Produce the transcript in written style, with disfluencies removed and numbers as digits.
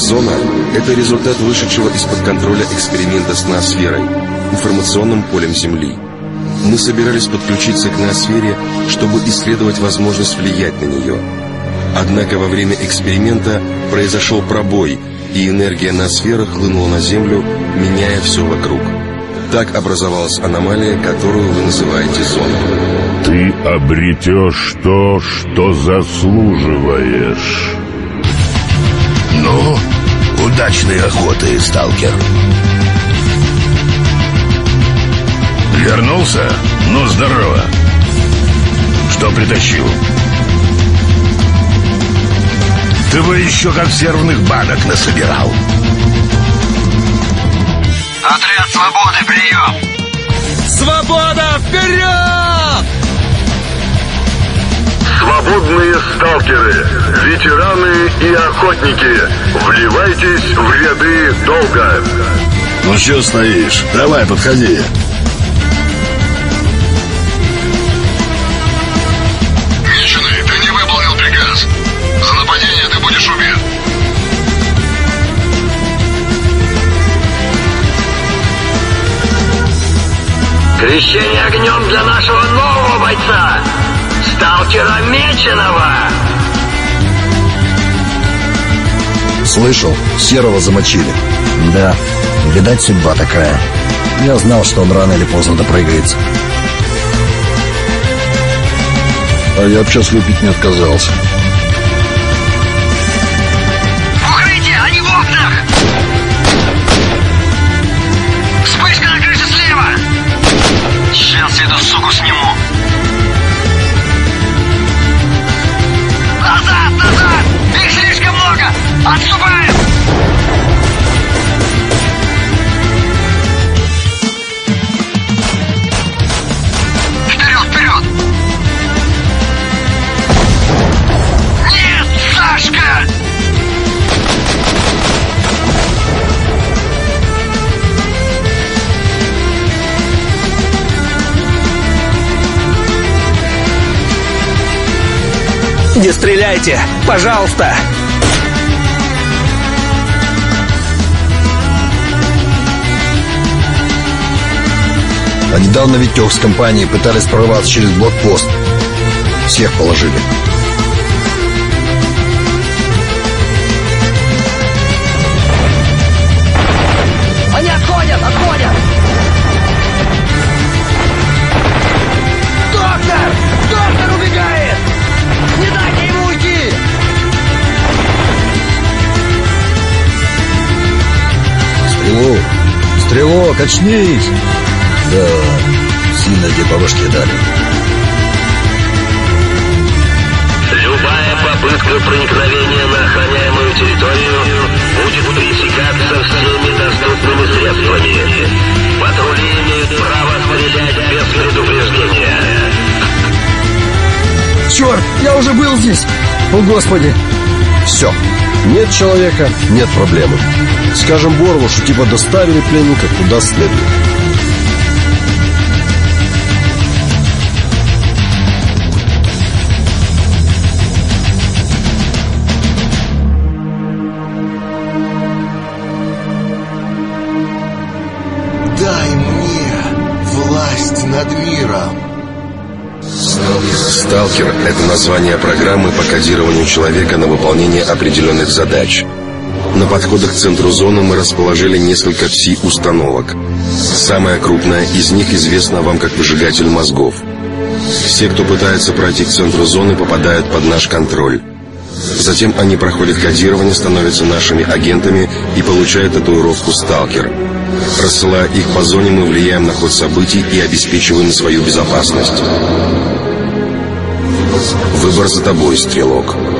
Зона – это результат вышедшего из-под контроля эксперимента с ноосферой, информационным полем Земли. Мы собирались подключиться к ноосфере, чтобы исследовать возможность влиять на нее. Однако во время эксперимента произошел пробой, и энергия ноосферы хлынула на Землю, меняя все вокруг. Так образовалась аномалия, которую вы называете зоной. Ты обретешь то, что заслуживаешь. Ну, удачной охоты, сталкер. Вернулся? Ну, здорово. Что притащил? Ты бы еще консервных банок насобирал. Отряд свободы, прием! Свобода, вперед! Свободные сталкеры, ветераны и охотники, вливайтесь в ряды долга. Ну что стоишь? Давай, подходи. Меченый, ты не выполнил приказ. За нападение ты будешь убит. Крещение огнем для нашего нового бойца, сталкера Меченого! Слышал, Серого замочили. Да, видать, судьба такая. Я знал, что он рано или поздно допрыгается. А я б сейчас выпить не отказался. Укрытие, они в окнах! Вспышка на крыше слева! Сейчас эту суку сниму! Назад, назад! Их слишком много! Отступаем! Вперед, вперед! Нет, Сашка! Не стреляйте, пожалуйста! А недавно Витек с компанией пытались прорваться через блокпост. Всех положили. Они отходят, отходят! Доктор! Доктор убегает! Не дайте ему уйти! Стрелок! Стрелок, очнись! Да, сильно тебе по башке дали. Любая попытка проникновения на охраняемую территорию будет пресекаться всеми доступными средствами. Патрули имеют право стрелять без предупреждения. Черт, я уже был здесь! О, Господи! Все, нет человека, нет проблемы. Скажем Борову, что типа доставили пленника куда следует. Дай мне власть над миром. Сталкер – это название программы по кодированию человека на выполнение определенных задач. На подходах к центру зоны мы расположили несколько пси-установок. Самая крупная из них известна вам как выжигатель мозгов. Все, кто пытается пройти к центру зоны, попадают под наш контроль. Затем они проходят кодирование, становятся нашими агентами и получают татуировку «Сталкер». Рассылая их по зоне, мы влияем на ход событий и обеспечиваем свою безопасность. Выбор за тобой, стрелок.